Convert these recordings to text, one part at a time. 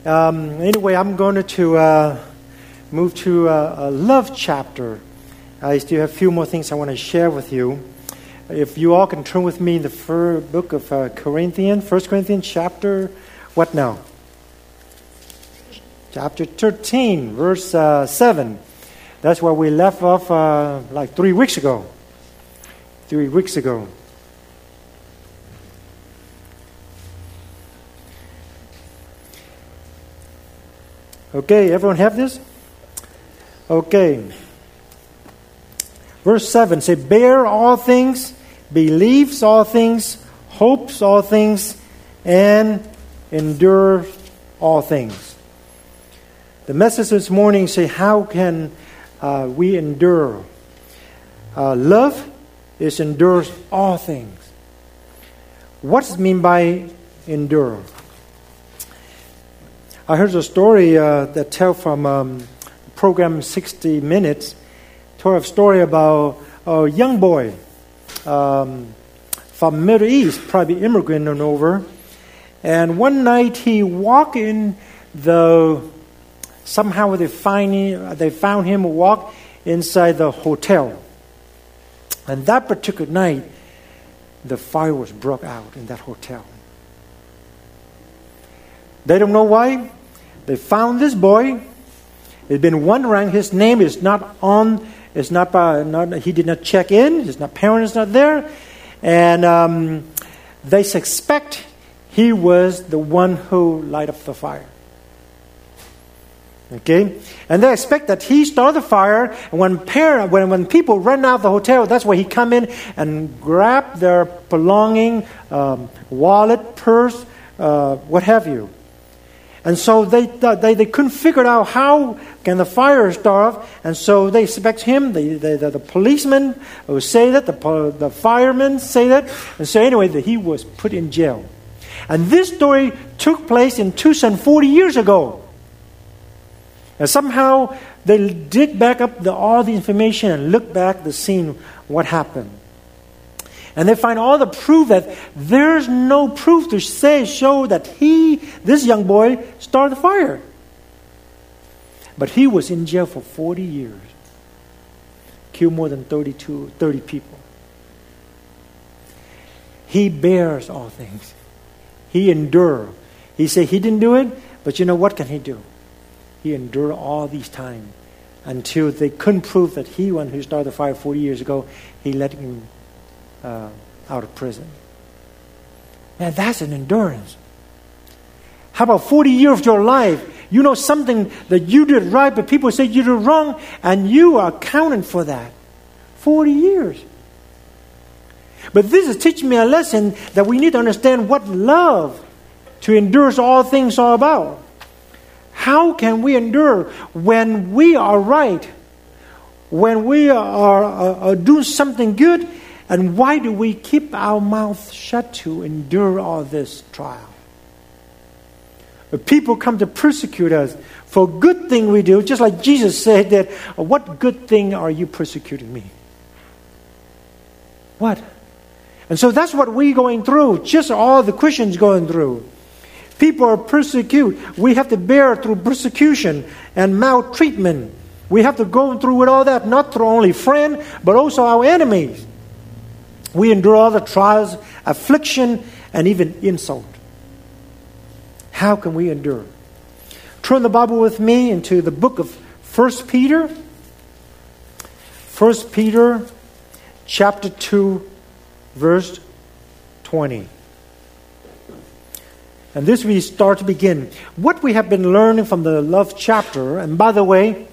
Anyway, I'm going to move to a love chapter. I still have a few more things I want to share with you. If you all can turn with me in the book of Corinthians, 1 Corinthians chapter, what now? Chapter 13, verse 7. That's where we left off like 3 weeks ago. 3 weeks ago. Okay, everyone have this? Okay. Verse 7 say, bear all things, believes all things, hopes all things, and endure all things. The message this morning say, how can we endure? Love is endures all things. What does it mean by endure? I heard a story that tell from program 60 Minutes. Told a story about a young boy from Middle East, probably immigrant and over. And one night he walked in somehow they found him walk inside the hotel. And that particular night, the fire was broke out in that hotel. They don't know why. They found this boy. He'd been wondering. His name is not on. It's not. He did not check in. His parent is not there, and they suspect he was the one who lighted up the fire. Okay, and they expect that he started the fire. And when people run out of the hotel, that's where he come in and grab their belonging, wallet, purse, what have you. And so they couldn't figure out how can the fire start off, and so they suspect him. The policeman will say that, the firemen say that, and so anyway, that he was put in jail. And this story took place in Tucson 40 years ago. And somehow they dig back up all the information and look back at the scene, what happened. And they find all the proof that there's no proof to show that this young boy, started the fire. But he was in jail for 40 years. Killed more than 30 people. He bears all things. He endured. He said he didn't do it, but you know what can he do? He endured all these time until they couldn't prove that he, when he started the fire 40 years ago, he let him out of prison. Man, that's an endurance. How about 40 years of your life? You know something that you did right, but people say you did wrong, and you are accounting for that. 40 years. But this is teaching me a lesson that we need to understand what love to endure all things are about. How can we endure when we are right? When we are doing something good? And why do we keep our mouth shut to endure all this trial? People come to persecute us for good thing we do, just like Jesus said that, what good thing are you persecuting me? What? And so that's what we're going through, just all the Christians going through. People are persecuted. We have to bear through persecution and maltreatment. We have to go through with all that, not through only friends, but also our enemies. We endure all the trials, affliction, and even insult. How can we endure? Turn the Bible with me into the book of 1 Peter. 1 Peter chapter 2, verse 20. And this we start to begin. What we have been learning from the love chapter, and by the way,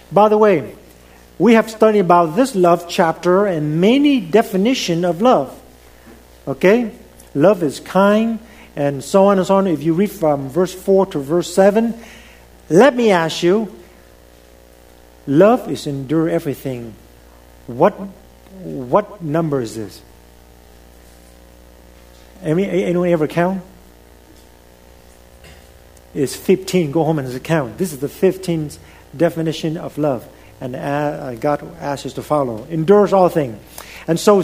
we have studied about this love chapter and many definitions of love. Okay? Love is kind and so on and so on. If you read from verse 4 to verse 7, let me ask you, love is endure everything. What number is this? Anyone ever count? It's 15. Go home and count. This is the 15th definition of love. And God asks us to follow. Endures all things. And so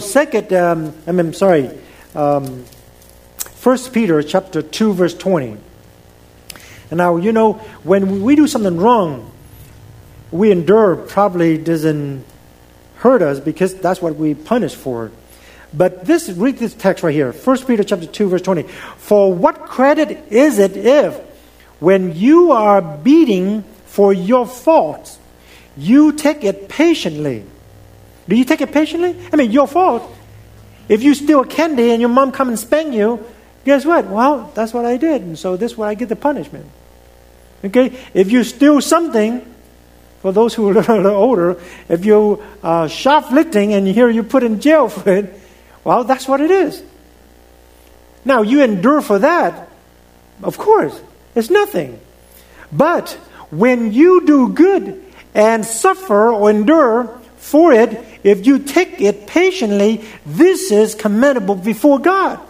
1 Peter chapter 2 verse 20. And now, when we do something wrong, we endure probably doesn't hurt us because that's what we punish for. But read this text right here. 1 Peter chapter 2, verse 20. For what credit is it if, when you are beating for your faults, you take it patiently? Do you take it patiently? I mean, your fault. If you steal candy and your mom come and spank you, guess what? Well, that's what I did. And so this is where I get the punishment. Okay? If you steal something, for those who are a little older, if you shoplifting and here you put in jail for it, well, that's what it is. Now, you endure for that. Of course, it's nothing. But when you do good and suffer or endure for it, if you take it patiently, this is commendable before God.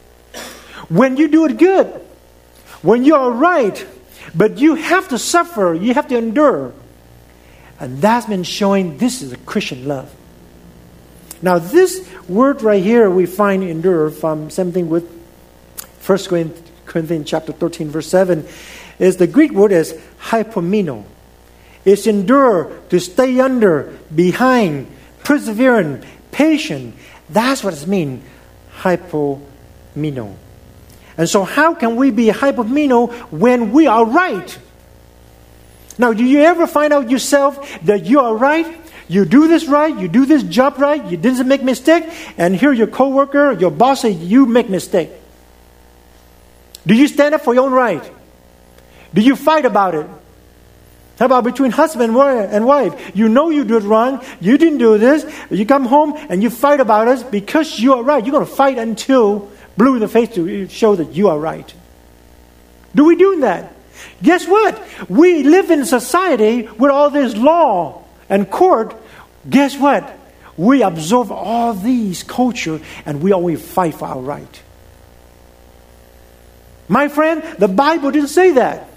When you do it good, when you are right, but you have to suffer, you have to endure. And that's been showing this is a Christian love. Now this word right here we find endure from something with 1 Corinthians chapter 13 verse 7 is the Greek word is hypomeno. It's endure, to stay under, behind, persevering, patient. That's what it means, hypomeno. And so how can we be hypomeno when we are right? Now, do you ever find out yourself that you are right? You do this right, you do this job right, you didn't make mistake, and here your coworker, your boss says you make mistake. Do you stand up for your own right? Do you fight about it? How about between husband and wife? You know you did wrong, you didn't do this, you come home and you fight about it because you are right. You're going to fight until blue in the face to show that you are right. Do we do that? Guess what? We live in a society with all this law and court. Guess what? We absorb all these culture and we always fight for our right. My friend, the Bible didn't say that.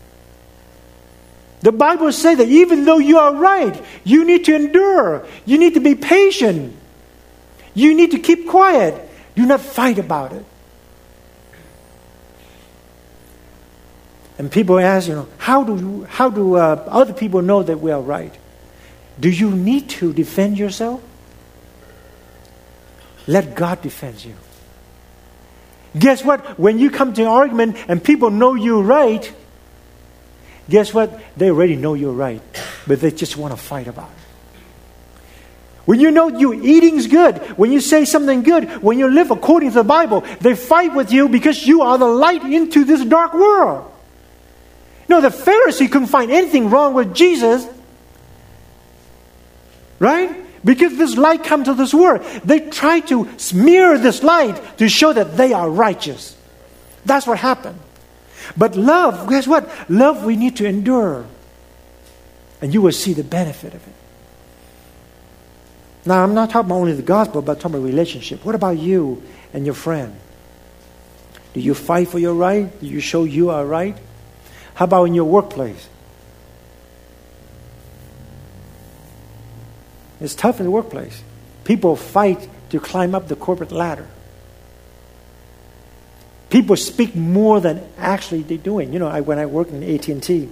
The Bible says that even though you are right, you need to endure. You need to be patient. You need to keep quiet. Do not fight about it. And people ask, how do other people know that we are right? Do you need to defend yourself? Let God defend you. Guess what? When you come to an argument and people know you're right, guess what? They already know you're right, but they just want to fight about it. When you know your eating's good, when you say something good, when you live according to the Bible, they fight with you because you are the light into this dark world. No, the Pharisee couldn't find anything wrong with Jesus. Right? Because this light comes to this world. They try to smear this light to show that they are righteous. That's what happened. But love, guess what? Love we need to endure. And you will see the benefit of it. Now, I'm not talking about only the gospel, but I'm talking about relationship. What about you and your friend? Do you fight for your right? Do you show you are right? How about in your workplace? It's tough in the workplace. People fight to climb up the corporate ladder. People speak more than actually they're doing. When I worked in AT&T,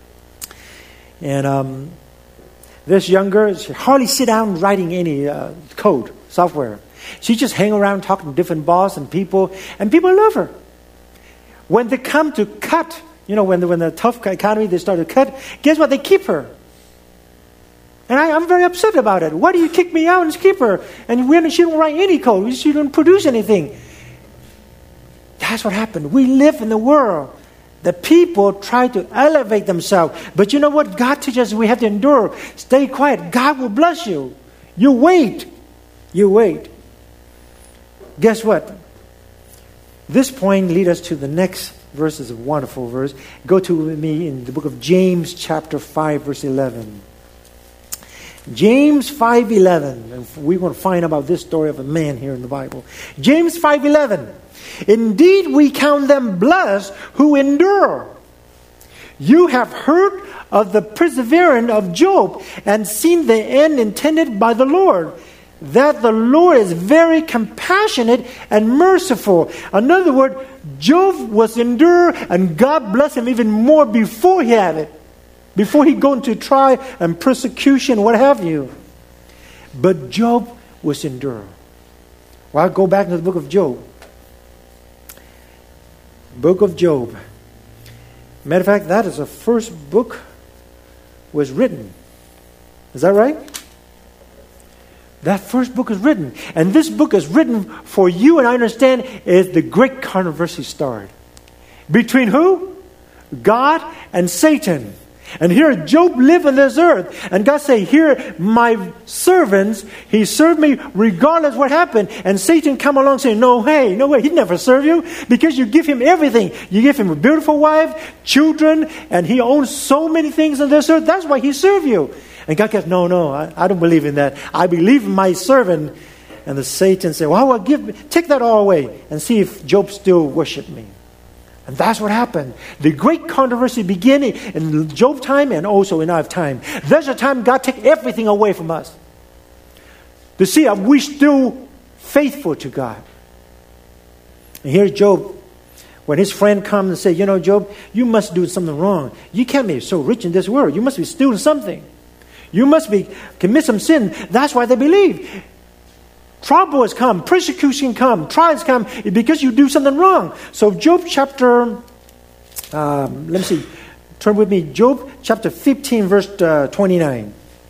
and this young girl, she hardly sit down writing any code, software. She just hang around talking to different boss and people love her. When they come to cut, when the tough economy, they start to cut, guess what? They keep her. And I'm very upset about it. Why do you kick me out and keep her? And she don't write any code. She don't produce anything. That's what happened. We live in the world. The people try to elevate themselves. But you know what? God teaches us we have to endure. Stay quiet. God will bless you. You wait. You wait. Guess what? This point leads us to the next verse. Is a wonderful verse. Go to me in the book of James chapter 5 verse 11. James 5:11. And we're going to find about this story of a man here in the Bible. James 5:11. Indeed, we count them blessed who endure. You have heard of the perseverance of Job and seen the end intended by the Lord, that the Lord is very compassionate and merciful. In other words, Job was endured and God blessed him even more before he had it. Before he go into trial and persecution, what have you. But Job was endured. Well, I'll go back to the book of Job. Book of Job. Matter of fact, that is the first book was written. Is that right? That first book is written. And this book is written for you and I understand is the great controversy started. Between who? God and Satan. And here Job lived on this earth. And God said, here my servants, he served me regardless what happened. And Satan come along saying, no way, he'd never serve you. Because you give him everything. You give him a beautiful wife, children, and he owns so many things on this earth. That's why he served you. And God goes, no, I don't believe in that. I believe in my servant. And the Satan said, well, take that all away and see if Job still worship me. And that's what happened. The great controversy began in Job's time and also in our time. There's a time God take everything away from us. To see are we still faithful to God. And here's Job. When his friend comes and says, Job, you must do something wrong. You can't be so rich in this world. You must be stealing something. You must commit some sin. That's why they believe. Trouble has come, persecution come, trials come because you do something wrong. So Job chapter, turn with me, Job chapter 15 verse 29.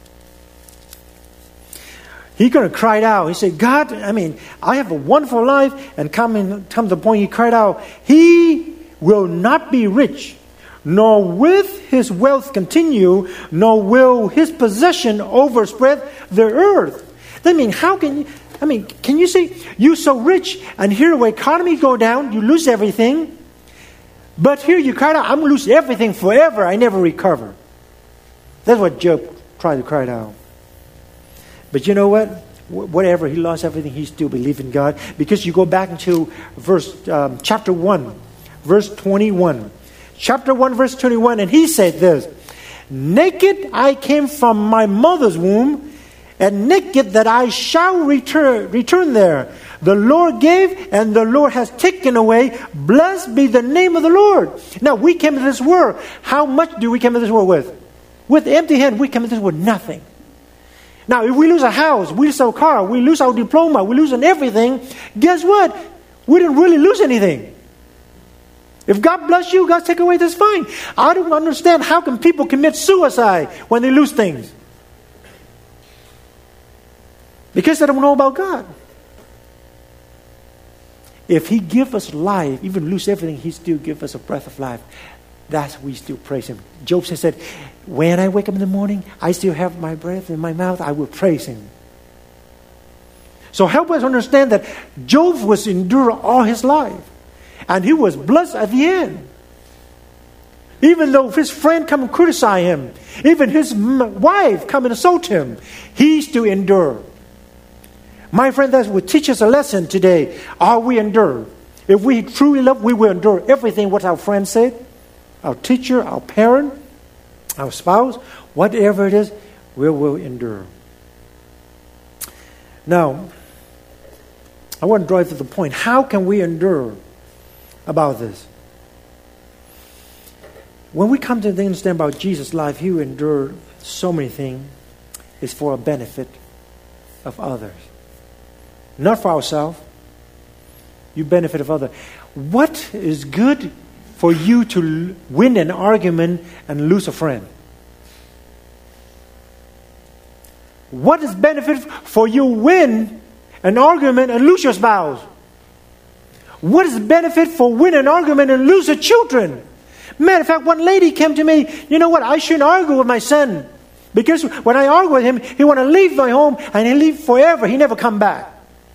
He's going to cry out. He said, God, I have a wonderful life. And come to the point he cried out, he will not be rich, nor with his wealth continue, nor will his possession overspread the earth. How can you... can you see, you're so rich, and here the economy go down, you lose everything. But here you cry out, I'm going to lose everything forever, I never recover. That's what Job tried to cry out. But you know what? Whatever, he lost everything, he still believed in God. Because you go back into chapter 1, verse 21. Chapter 1, verse 21, and he said this, naked I came from my mother's womb, and naked that I shall return there. The Lord gave, and the Lord has taken away. Blessed be the name of the Lord. Now, we came into this world. How much do we come into this world with? With empty hand, we come into this world with nothing. Now, if we lose a house, we lose our car, we lose our diploma, we lose everything, guess what? We didn't really lose anything. If God bless you, God take away, that's fine. I don't understand how can people commit suicide when they lose things. Because they don't know about God. If he give us life, even lose everything, he still give us a breath of life. That's we still praise him. Job said, when I wake up in the morning, I still have my breath in my mouth, I will praise him. So help us understand that Job was endured all his life. And he was blessed at the end. Even though his friend come and criticize him, even his wife come and insult him, he still endured. My friend, that would teach us a lesson today. Are we endure? If we truly love, we will endure everything what our friend said, our teacher, our parent, our spouse, whatever it is, we will endure. Now, I want to drive to the point. How can we endure about this? When we come to understand about Jesus' life, he endured so many things. It's for a benefit of others. Not for ourselves. You benefit of others. What is good for you to win an argument and lose a friend? What is benefit for you win an argument and lose your spouse? What is benefit for win an argument and lose your children? Matter of fact, one lady came to me, you know what, I shouldn't argue with my son. Because when I argue with him, he want to leave my home and he leave forever. He never come back.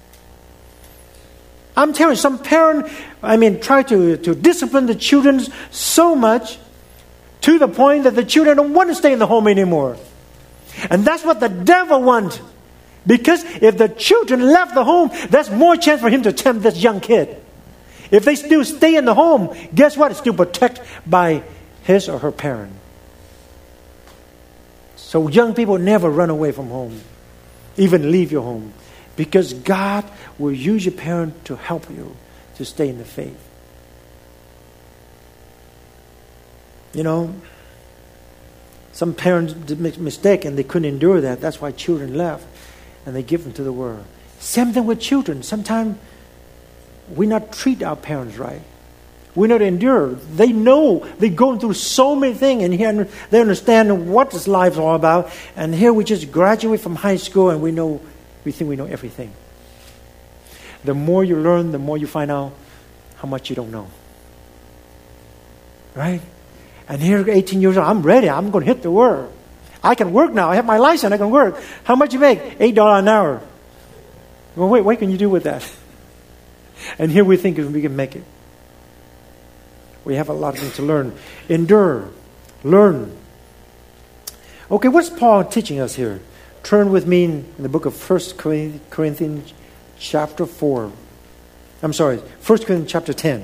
I'm telling you, some parent, try to discipline the children so much to the point that the children don't want to stay in the home anymore. And that's what the devil wants. Because if the children left the home, there's more chance for him to tempt this young kid. If they still stay in the home, guess what? It's still protected by his or her parent. So young people never run away from home. even leave your home. Because God will use your parent to help you to stay in the faith. You know, some parents did make a mistake and they couldn't endure that. That's why children left and they give them to the world. Same thing with children. Sometimes we not treat our parents right. We not endure. They know they're going through so many things, and here they understand what this life is all about. And here we just graduate from high school and we think we know everything. The more you learn, the more you find out how much you don't know. Right? And here, 18 years old, I'm ready. I'm going to hit the world. I can work now. I have my license. I can work. How much you make? $8 an hour. Well, wait, what can you do with that? And here we think we can make it. We have a lot of things to learn. Endure. Learn. Okay, what's Paul teaching us here? Turn with me in the book of 1 Corinthians chapter 4. I'm sorry, 1 Corinthians chapter 10.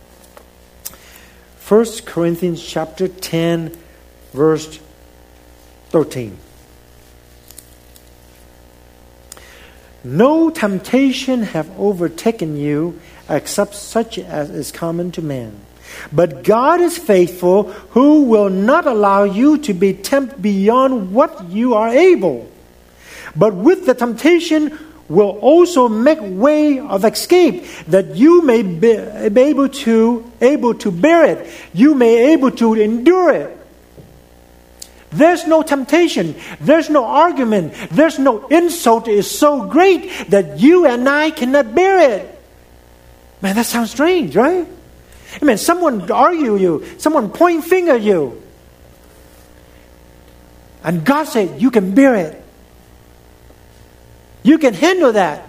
1 Corinthians chapter 10, verse 13. No temptation have overtaken you except such as is common to man. But God is faithful, who will not allow you to be tempted beyond what you are able. But with the temptation will also make way of escape, that you may be able to bear it. You may able to endure it. There's no temptation. There's no argument. There's no insult is so great that you and I cannot bear it. Man, that sounds strange, right? I mean, someone argue you, someone point finger at you. And God said, you can bear it. You can handle that.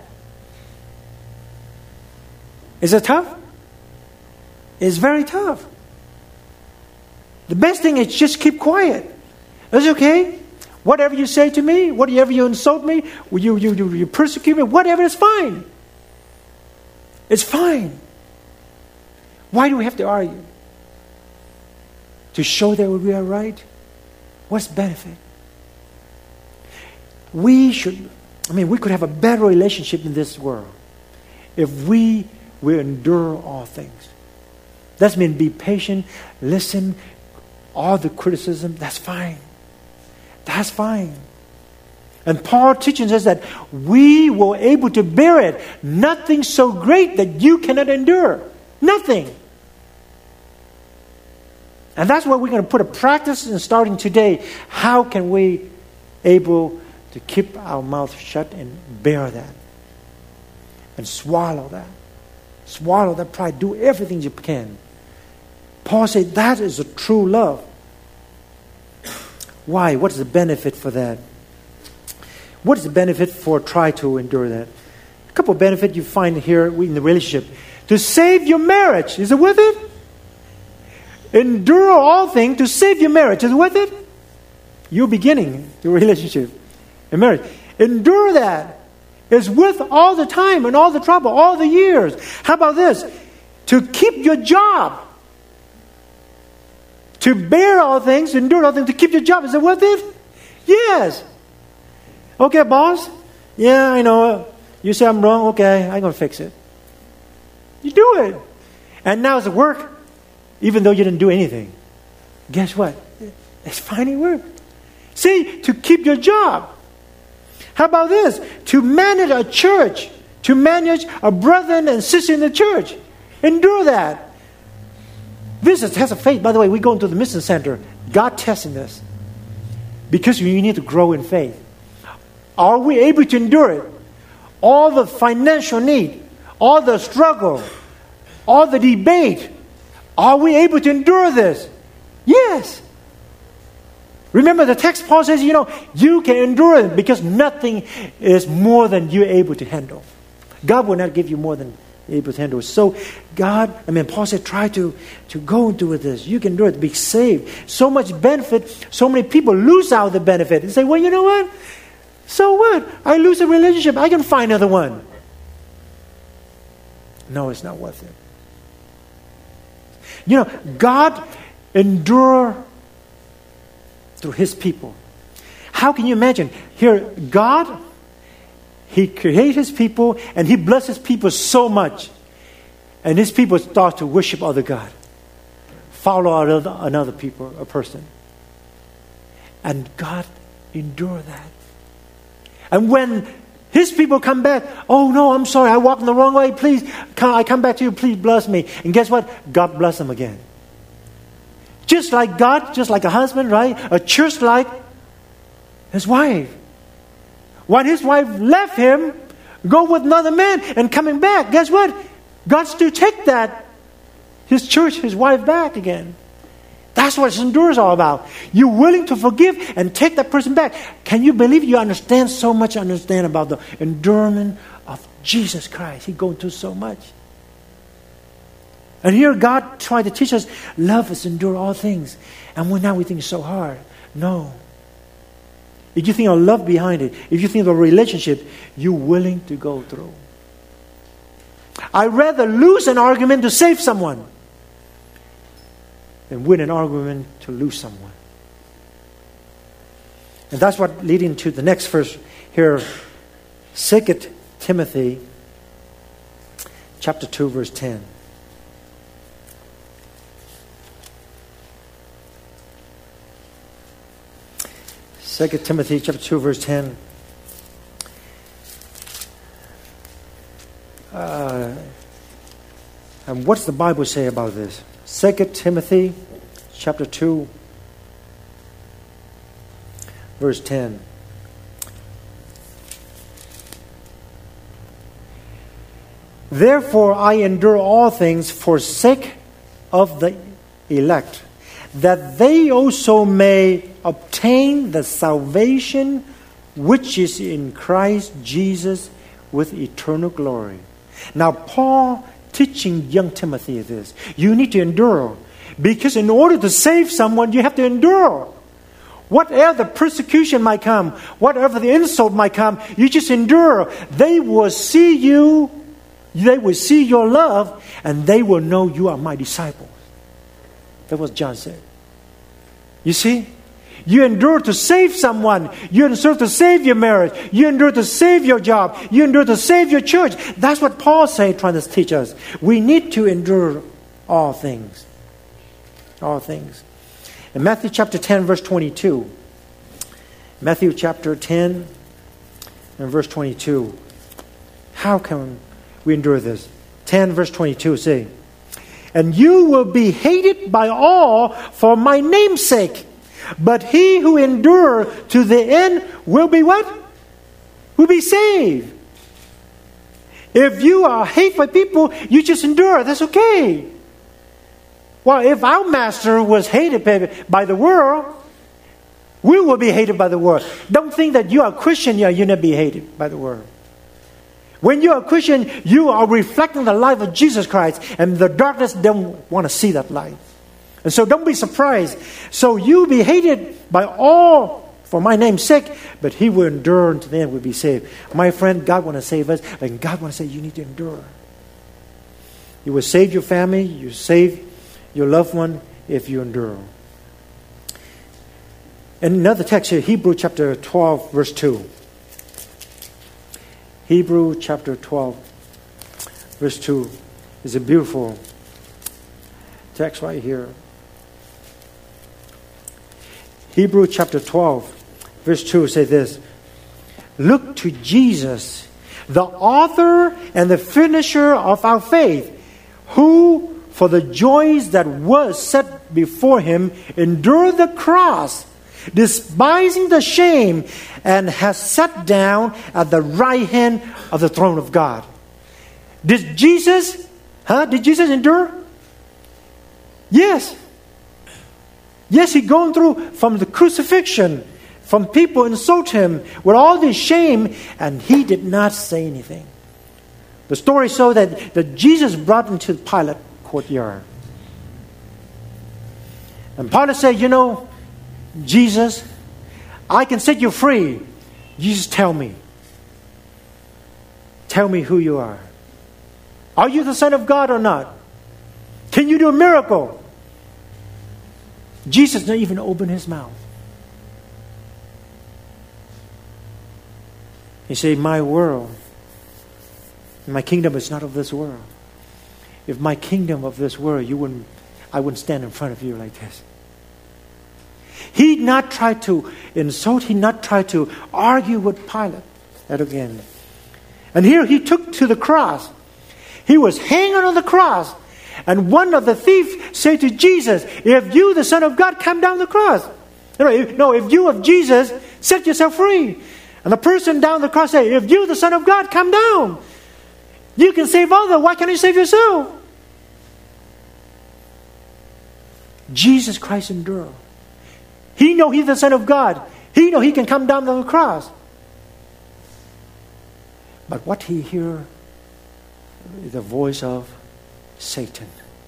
Is it tough? It's very tough. The best thing is just keep quiet. It's okay. Whatever you say to me, whatever you insult me, you persecute me, whatever, it's fine. It's fine. Why do we have to argue? To show that we are right? What's the benefit? We could have a better relationship in this world if we will endure all things. That means be patient, listen, all the criticism, that's fine. That's fine. And Paul teaches us that we were able to bear it. Nothing so great that you cannot endure. Nothing. And that's what we're going to put a practice in starting today. How can we able to keep our mouth shut and bear that? And swallow that. Swallow that pride. Do everything you can. Paul said that is a true love. Why? What is the benefit for that? What is the benefit for try to endure that? A couple of benefits you find here in the relationship. To save your marriage. Is it worth it? Endure all things to save your marriage. Is it worth it? You're beginning the relationship in marriage. Endure that. It's worth all the time and all the trouble, all the years. How about this? To keep your job. To bear all things, endure all things, to keep your job. Is it worth it? Yes. Okay, boss. Yeah, I know. You say I'm wrong. Okay, I'm going to fix it. You do it. And now it's at work. Even though you didn't do anything. Guess what? It's finding work. See, to keep your job. How about this? To manage a church. To manage a brother and sister in the church. Endure that. This is a test of faith. By the way, we go into the mission center. God testing this. Because you need to grow in faith. Are we able to endure it? All the financial need. All the struggle. All the debate. Are we able to endure this? Yes. Remember the text, Paul says, you can endure it because nothing is more than you're able to handle. God will not give you more than you're able to handle. So Paul said, try to go into this. You can do it, be saved. So much benefit, so many people lose out the benefit. And say, well, you know what? So what? I lose a relationship. I can find another one. No, it's not worth it. God endure through His people. How can you imagine? Here, God He created his people and he blessed his people so much. And his people start to worship other God. Follow another people, a person. And God endured that. And when his people come back, oh no, I'm sorry, I walked in the wrong way. Please, I come back to you, please bless me. And guess what? God bless them again. Just like God, just like a husband, right? A church like his wife. When his wife left him, go with another man and coming back, guess what? God still take that, his church, his wife back again. That's what endurance is all about. You're willing to forgive and take that person back. Can you believe you understand so much? Understand about the endurance of Jesus Christ. He's going through so much. And here God tried to teach us, love is endure all things. And now we think it's so hard. No. If you think of love behind it, if you think of a relationship, you're willing to go through. I'd rather lose an argument to save someone than win an argument to lose someone. And that's what leading to the next verse here, 2 Timothy chapter 2, verse 10. Second Timothy chapter 2, verse 10. And what's the Bible say about this? 2 Timothy chapter 2, verse 10. Therefore I endure all things for sake of the elect, that they also may obtain the salvation which is in Christ Jesus with eternal glory. Now Paul teaching young Timothy this. You need to endure. Because in order to save someone, you have to endure. Whatever the persecution might come, whatever the insult might come, you just endure. They will see you, they will see your love, and they will know you are my disciples. That's what John said. You see? You endure to save someone. You endure to save your marriage. You endure to save your job. You endure to save your church. That's what Paul said, trying to teach us. We need to endure all things. All things. In Matthew chapter 10, verse 22. Matthew chapter 10 and verse 22. How can we endure this? 10 verse 22 say, and you will be hated by all for my name's sake. But he who endures to the end will be what? Will be saved. If you are hated by people, you just endure. That's okay. Well, if our master was hated by the world, we will be hated by the world. Don't think that you are a Christian, you'll not be hated by the world. When you are a Christian, you are reflecting the life of Jesus Christ, and the darkness don't want to see that light. And so don't be surprised. So you be hated by all for my name's sake, but he will endure unto the end, will be saved. My friend, God want to save us, and God want to say you need to endure. You will save your family, you save your loved one if you endure. And another text here, Hebrew chapter 12, verse 2. Hebrew chapter 12, verse 2 is a beautiful text right here. Hebrew chapter 12, verse 2 say this. Look to Jesus, the author and the finisher of our faith, who, for the joys that was set before him, endured the cross, despising the shame, and has sat down at the right hand of the throne of God. Did Jesus endure? Yes. Yes, he gone through from the crucifixion, from people insult him with all this shame, and he did not say anything. The story shows that Jesus brought him to the Pilate courtyard. And Pilate said, Jesus, I can set you free. You just tell me. Tell me who you are. Are you the Son of God or not? Can you do a miracle? Jesus didn't even open his mouth. He said, my world, my kingdom is not of this world. If my kingdom of this world, I wouldn't stand in front of you like this. He not tried to insult. He not tried to argue with Pilate. That again. And here he took to the cross. He was hanging on the cross. And one of the thieves said to Jesus, if you, the Son of God, come down the cross. No, if you of Jesus, set yourself free. And the person down the cross said, if you, the Son of God, come down. You can save others. Why can't you save yourself? Jesus Christ endured. He know he's the Son of God. He know he can come down to the cross. But what he hear is the voice of Satan.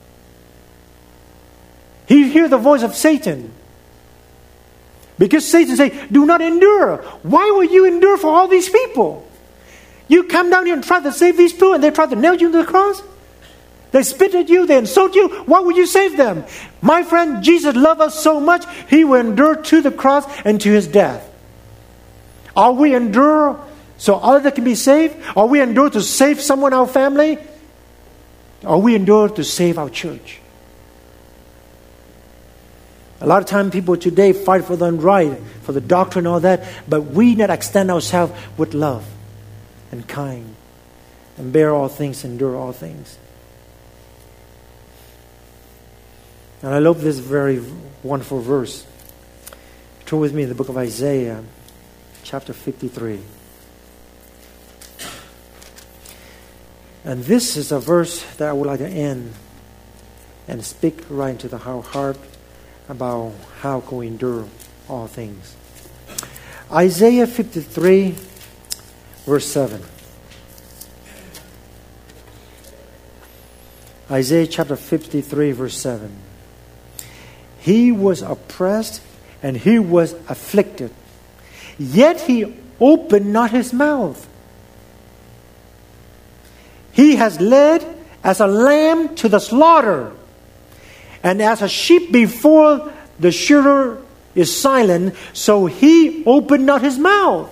He hear the voice of Satan. Because Satan say, do not endure. Why will you endure for all these people? You come down here and try to save these people and they try to nail you to the cross? They spit at you, they insult you. Why would you save them? My friend, Jesus loved us so much, He will endure to the cross and to His death. Are we endure so others can be saved? Are we endure to save someone in our family? Are we endure to save our church? A lot of time people today fight for the right, for the doctrine and all that, but we not extend ourselves with love and kind and bear all things, endure all things. And I love this very wonderful verse. Turn with me in the book of Isaiah, chapter 53. And this is a verse that I would like to end and speak right into the heart about how can we endure all things. Isaiah 53, verse 7. Isaiah chapter 53, verse 7. He was oppressed and he was afflicted, yet he opened not his mouth. He has led as a lamb to the slaughter, and as a sheep before the shearer is silent, so he opened not his mouth.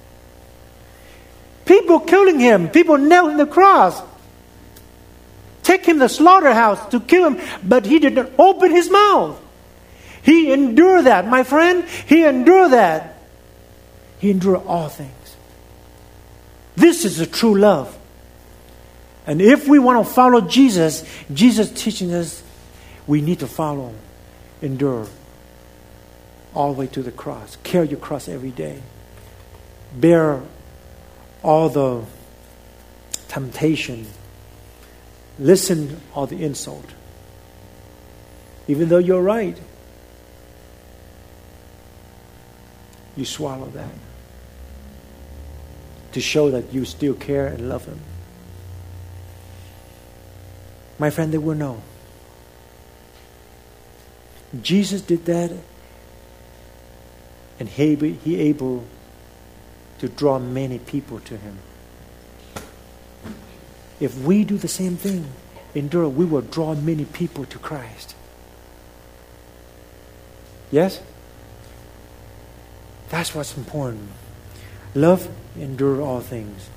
People killing him, people nailed him to the cross, take him to the slaughterhouse to kill him, but he did not open his mouth. He endured that, my friend. He endured that. He endured all things. This is the true love. And if we want to follow Jesus, Jesus teaching us, we need to follow, endure, all the way to the cross. Carry your cross every day. Bear all the temptation. Listen all the insult. Even though you're right, you swallow that to show that you still care and love Him. My friend, they will know. Jesus did that, and he able to draw many people to Him. If we do the same thing, endure, we will draw many people to Christ. Yes? That's what's important. Love, endure all things.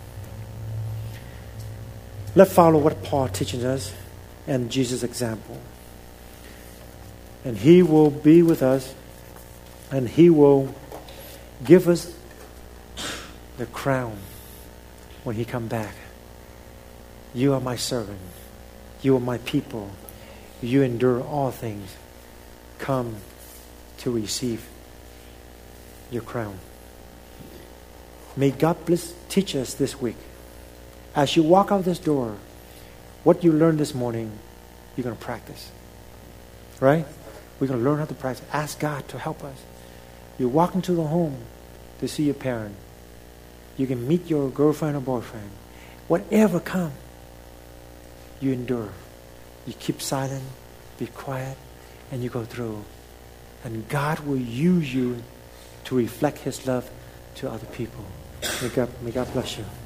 Let's follow what Paul teaches us and Jesus' example. And He will be with us, and He will give us the crown when He comes back. You are my servant. You are my people. You endure all things. Come to receive your crown. May God teach us this week. As you walk out this door, what you learned this morning, you're going to practice. Right? We're going to learn how to practice. Ask God to help us. You walk into the home to see your parent. You can meet your girlfriend or boyfriend. Whatever comes, you endure. You keep silent, be quiet, and you go through. And God will use you to reflect His love to other people. May God bless you.